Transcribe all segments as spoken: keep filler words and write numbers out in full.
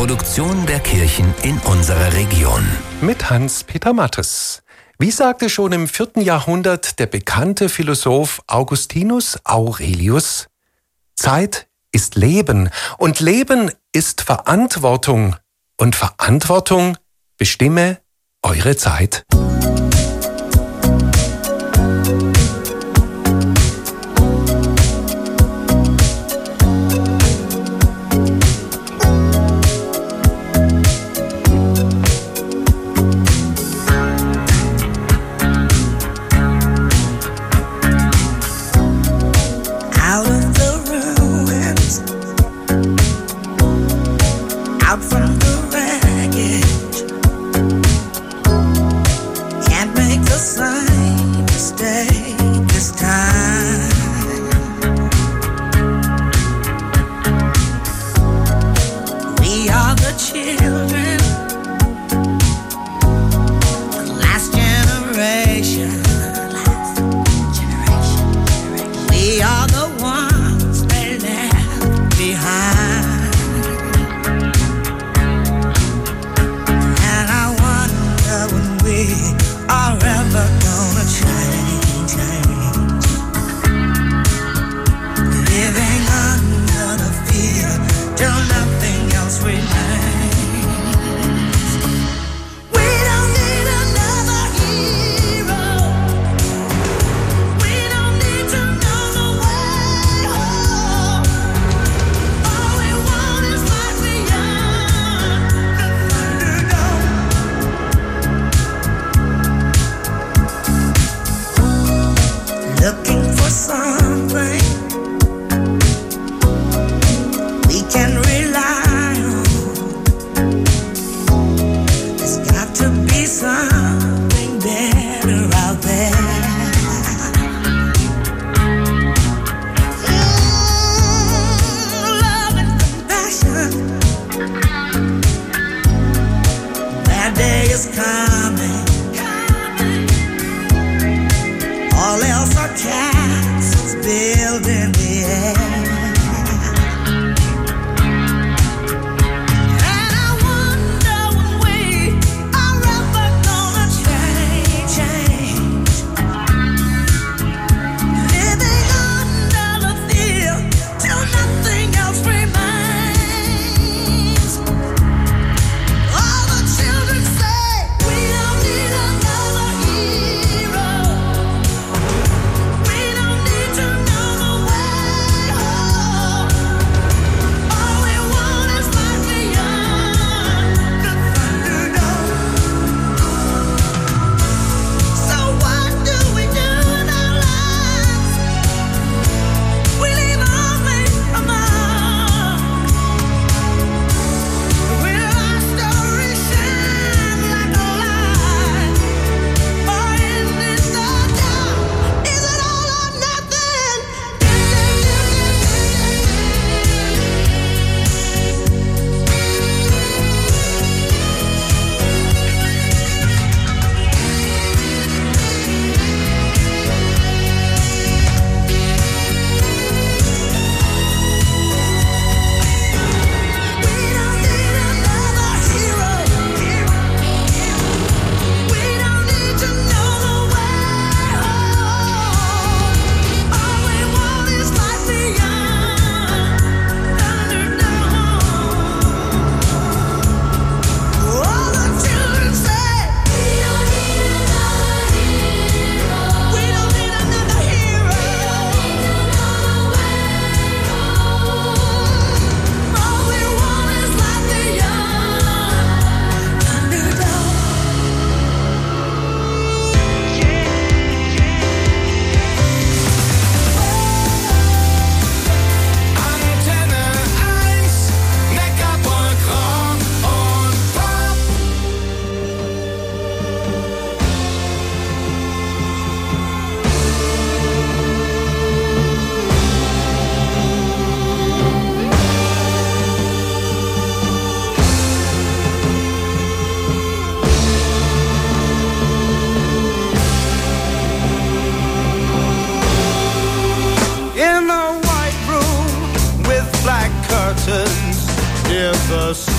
Produktion der Kirchen in unserer Region. Mit Hans-Peter Mattes. Wie sagte schon im vierten Jahrhundert der bekannte Philosoph Augustinus Aurelius: Zeit ist Leben und Leben ist Verantwortung und Verantwortung bestimme eure Zeit. We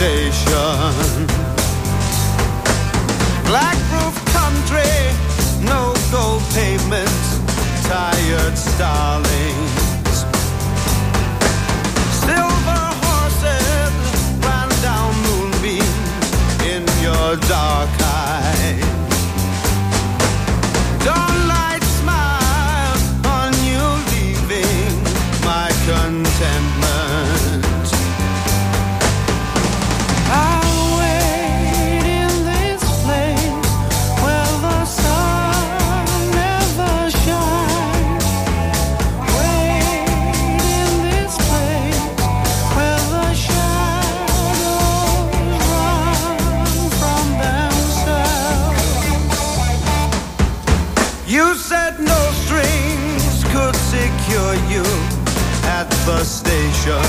station. Black roof country, no gold pavement, tired starlings. Silver horses ran down moonbeams in your dark eyes. Dawnlight smile on you leaving my contentment. I'll wait in this place where the sun never shines. Wait in this place where the shadows run from themselves. You said no strings could secure you at the station.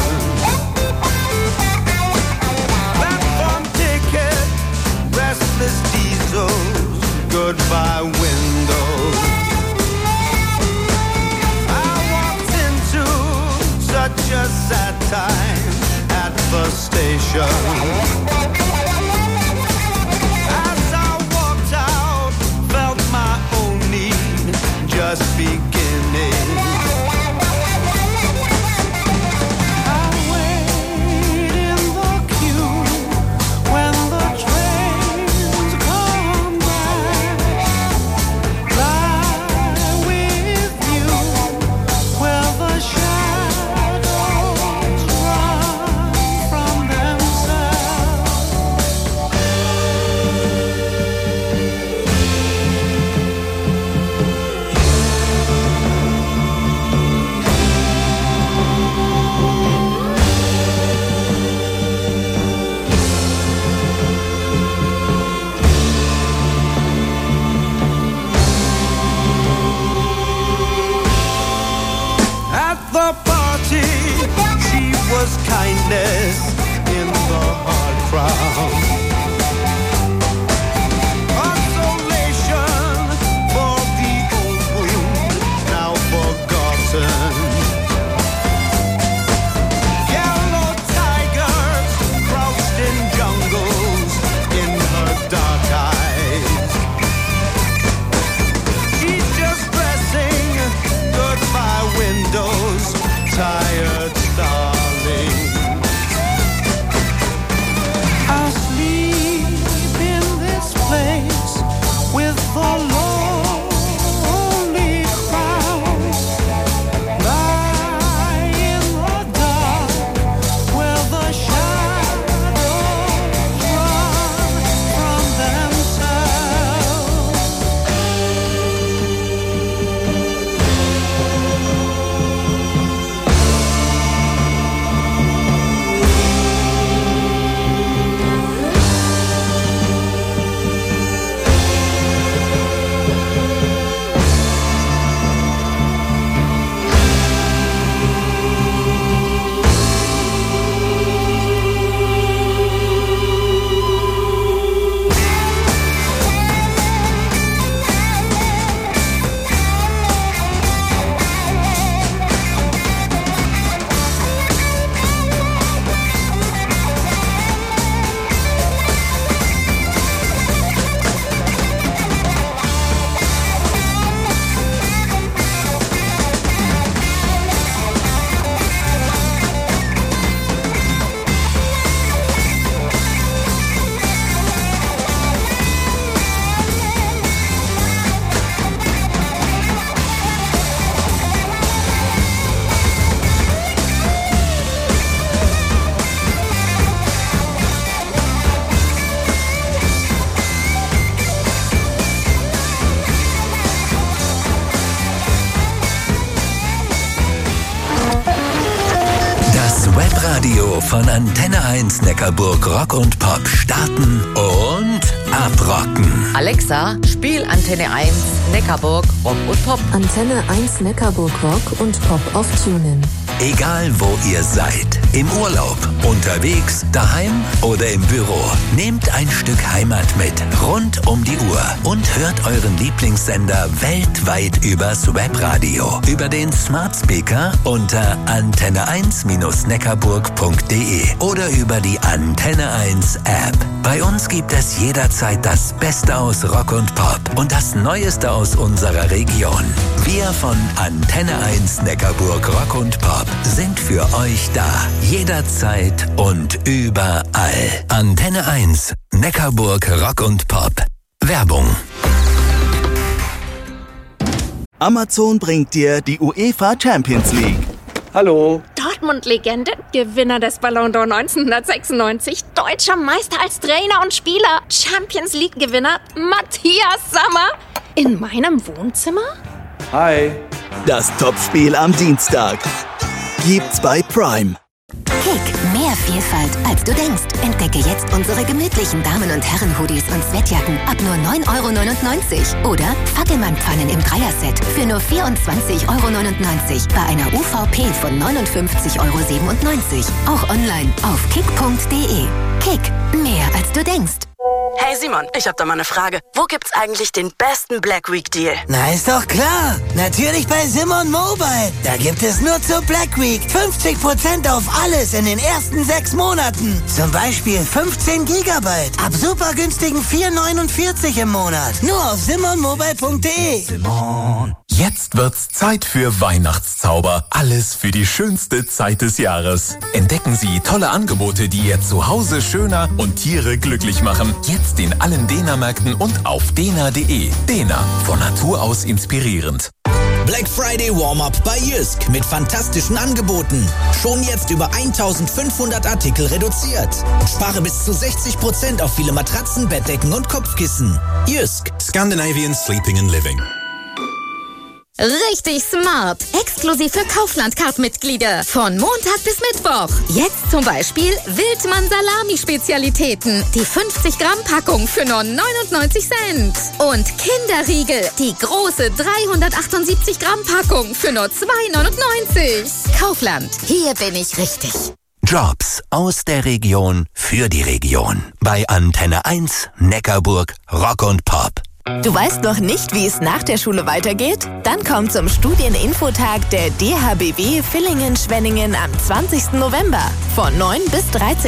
Platform ticket, restless diesels, goodbye windows. I walked into such a sad time at the station. As I walked out, felt my own need just beginning. I'll wait in the queue when the trains come back. Lie with you where the shadows run from themselves. At the party, she was kindness in the hard crowd. Consolation for the old wound now forgotten. Yellow tigers crouched in jungles in her dark eyes. She's just dressing goodbye windows, tired starling. I'll sleep in this place with the lonely crowd. Lie in the dark where the shadows run from themselves. Radio von Antenne eins Neckarburg Rock und Pop starten und abrocken. Alexa, spiel Antenne eins Neckarburg Rock und Pop. Antenne eins Neckarburg Rock und Pop auf TuneIn. Egal wo ihr seid, Im Urlaub, unterwegs, daheim oder im Büro. Nehmt ein Stück Heimat mit, rund um die Uhr. Und hört euren Lieblingssender weltweit übers Webradio. Über den Smart Speaker unter antenne eins neckarburg punkt de oder über die Antenne eins App. Bei uns gibt es jederzeit das Beste aus Rock und Pop und das Neueste aus unserer Region. Wir von Antenne eins Neckarburg Rock und Pop sind für euch da. Jederzeit und überall. Antenne eins Neckarburg Rock und Pop. Werbung. Amazon bringt dir die UEFA Champions League. Hallo. Dortmund-Legende, Gewinner des Ballon d'Or neunzehnhundertsechsundneunzig, deutscher Meister als Trainer und Spieler, Champions League-Gewinner Matthias Sammer in meinem Wohnzimmer? Hi. Das Topspiel am Dienstag gibt's bei Prime. Kick, mehr Vielfalt, als du denkst. Entdecke jetzt unsere gemütlichen Damen- und Herren-Hoodies und Sweatjacken ab nur neun Euro neunundneunzig. Oder Fackelmann-Pfannen im Dreierset für nur vierundzwanzig Euro neunundneunzig bei einer U V P von neunundfünfzig Euro siebenundneunzig. Auch online auf kick punkt de. Kick, mehr als du denkst. Hey Simon, ich hab da mal eine Frage. Wo gibt's eigentlich den besten Black Week Deal? Na, ist doch klar. Natürlich bei Simon Mobile. Da gibt es nur zur Black Week fünfzig Prozent auf alles in den ersten sechs Monaten. Zum Beispiel fünfzehn Gigabyte. Ab super günstigen vier neunundvierzig im Monat. Nur auf simon mobile punkt de. Simon. Jetzt wird's Zeit für Weihnachtszauber. Alles für die schönste Zeit des Jahres. Entdecken Sie tolle Angebote, die Ihr Zuhause schöner und Tiere glücklich machen. Jetzt in allen Dena-Märkten und auf dena punkt de. Dena, von Natur aus inspirierend. Black Friday Warm-Up bei Jysk mit fantastischen Angeboten. Schon jetzt über eintausendfünfhundert Artikel reduziert. Spare bis zu sechzig Prozent auf viele Matratzen, Bettdecken und Kopfkissen. Jysk. Scandinavian Sleeping and Living. Richtig smart. Exklusiv für Kaufland-Card-Mitglieder. Von Montag bis Mittwoch. Jetzt zum Beispiel Wildmann-Salami-Spezialitäten. Die fünfzig Gramm Packung für nur neunundneunzig Cent. Und Kinderriegel. Die große dreihundertachtundsiebzig Gramm Packung für nur zwei neunundneunzig. Kaufland. Hier bin ich richtig. Jobs aus der Region für die Region. Bei Antenne eins Neckarburg Rock und Pop. Du weißt noch nicht, wie es nach der Schule weitergeht? Dann komm zum Studieninfotag der D H B W Villingen-Schwenningen am zwanzigsten November von neun bis dreizehn